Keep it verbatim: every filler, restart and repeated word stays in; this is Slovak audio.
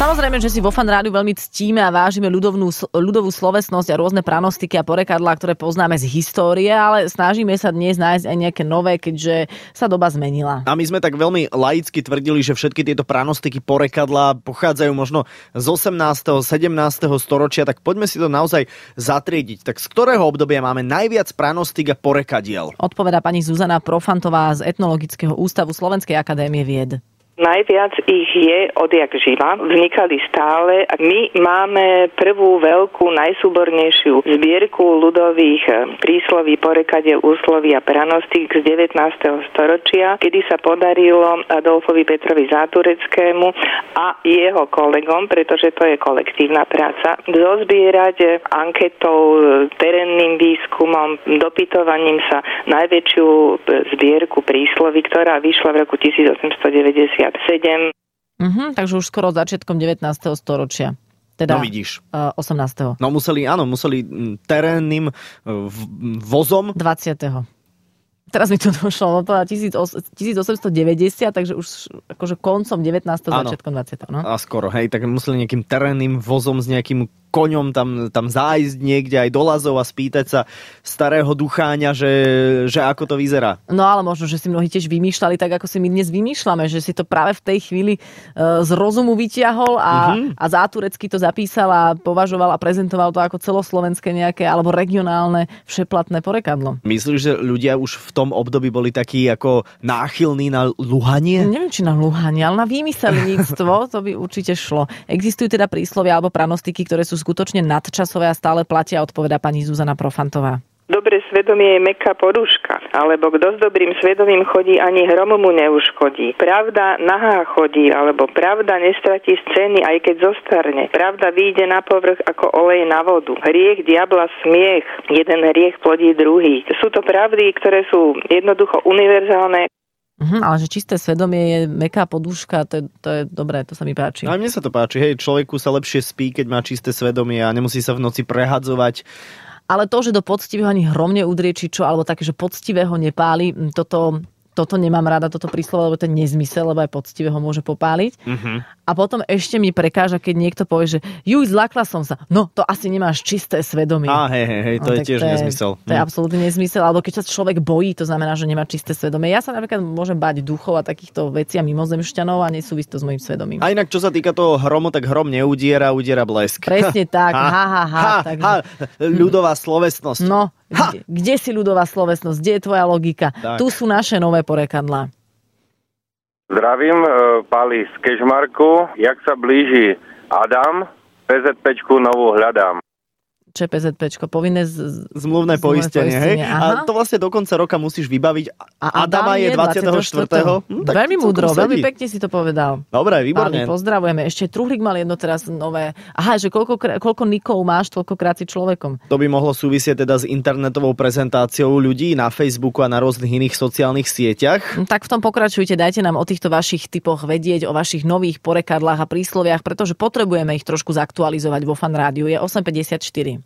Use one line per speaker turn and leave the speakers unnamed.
Samozrejme, že si vo Fan rádiu veľmi ctíme a vážime ľudovnú, ľudovú slovesnosť a rôzne pranostiky a porekadlá, ktoré poznáme z histórie, ale snažíme sa dnes nájsť aj nejaké nové, keďže sa doba zmenila.
A my sme tak veľmi laicky tvrdili, že všetky tieto pranostiky, porekadlá pochádzajú možno z osemnásteho sedemnásteho storočia, tak poďme si to naozaj zatriediť. Tak z ktorého obdobia máme najviac pranostík a porekadiel?
Odpovedá pani Zuzana Profantová z Etnologického ústavu Slovenskej akadémie vied.
Najviac ich je odjak živa, vznikali stále. My máme prvú veľkú, najsúbornejšiu zbierku ľudových prísloví, porekadiel, úsloví a pranostík z devätnásteho storočia, kedy sa podarilo Adolfovi Petrovi Zátureckému a jeho kolegom, pretože to je kolektívna práca, zozbierať anketou, terénnym výskumom, dopytovaním sa najväčšiu zbierku prísloví, ktorá vyšla v roku tisícosemstodeväťdesiatsedem.
Uh-huh, takže už skoro začiatkom devätnásteho storočia. Teda
no vidíš.
Uh, osemnásteho.
No museli, áno, museli terénnym vozom.
dvadsiateho Teraz mi to došlo, tisícosemstodeväťdesiat, takže už akože koncom devätnásteho začiatkom dvadsiateho No?
A skoro, hej, tak museli nejakým terénnym vozom s nejakým koňom tam, tam zájsť niekde aj do Lazov a spýtať sa starého ducháňa, že, že ako to vyzerá.
No ale možno, že si mnohí tiež vymýšľali tak, ako si my dnes vymýšľame, že si to práve v tej chvíli uh, z rozumu vytiahol a, mm-hmm. a Záturecký to zapísal a považoval a prezentoval to ako celoslovenské nejaké alebo regionálne všeplatné porekadlo.
Myslíš, že ľudia už v tom období boli takí ako náchylní na luhanie?
Neviem, či na luhanie, ale na výmyselníctvo to by určite šlo. Existujú teda príslovia alebo pranostiky, ktoré sú skutočne nadčasové a stále platia, odpovedá pani Zuzana Profantová.
Dobré svedomie je mäkká poduška, alebo kto s dobrým svedomím chodí, ani hrom mu neuškodí. Pravda nahá chodí, alebo pravda nestratí z ceny, aj keď zostarne. Pravda vyjde na povrch ako olej na vodu. Hriech diabla smiech, jeden hriech plodí druhý. Sú to pravdy, ktoré sú jednoducho univerzálne.
Mhm, ale že čisté svedomie je mäkká podúška, to je, to je dobré, to sa mi páči.
A mne sa to páči, hej, človeku sa lepšie spí, keď má čisté svedomie a nemusí sa v noci prehadzovať.
Ale to, že do poctivého ani hrom neudrie, či čo, alebo také, že poctivého nepáli, toto... Toto nemám rada, toto príslovo, lebo to je nezmysel, lebo aj poctivého môže popáliť. Uh-huh. A potom ešte mi prekáža, keď niekto povie, že juj, zlakla som sa. No, to asi nemáš čisté svedomie.
Á, hej, hej, hej, to no, je tiež to je, nezmysel.
To je hm. absolútne nezmysel. Alebo keď sa človek bojí, to znamená, že nemá čisté svedomie. Ja sa napríklad môžem báť duchov a takýchto vecí a mimozemšťanov a nesúvisí to s mojím svedomím.
A inak, čo sa týka toho hromu, tak hrom neudiera, udiera blesk.
Presne tak. Ha, ha, ha. ha, takže...
ha ľudová slovesnosť.
No, kde, kde si ľudová slovesnosť? Kde je tvoja logika? Tak. Tu sú naše nové porekadlá.
Zdravím, Pali z Kežmarku. Jak sa blíži Adam, PZPčku novú hľadám.
Čo je PZPčko? Povinné z...
zmluvné poistenie, hej? A to vlastne do konca roka musíš vybaviť. A Adama je dvadsiateho štvrtého Hm,
veľmi múdro, veľmi pekne si to povedal.
Dobre, výborne.
Páli, pozdravujeme. Ešte Truhlík mal jedno teraz nové. Aha, že koľko, koľko nikov máš, toľkokrát si človekom.
To by mohlo súvisieť teda s internetovou prezentáciou ľudí na Facebooku a na rôznych iných sociálnych sieťach.
Tak v tom pokračujte, dajte nám o týchto vašich typoch vedieť, o vašich nových porekadlách a prísloviach, pretože potrebujeme ich trošku zaktualizovať vo Fan rádiu. Je osem päťdesiatštyri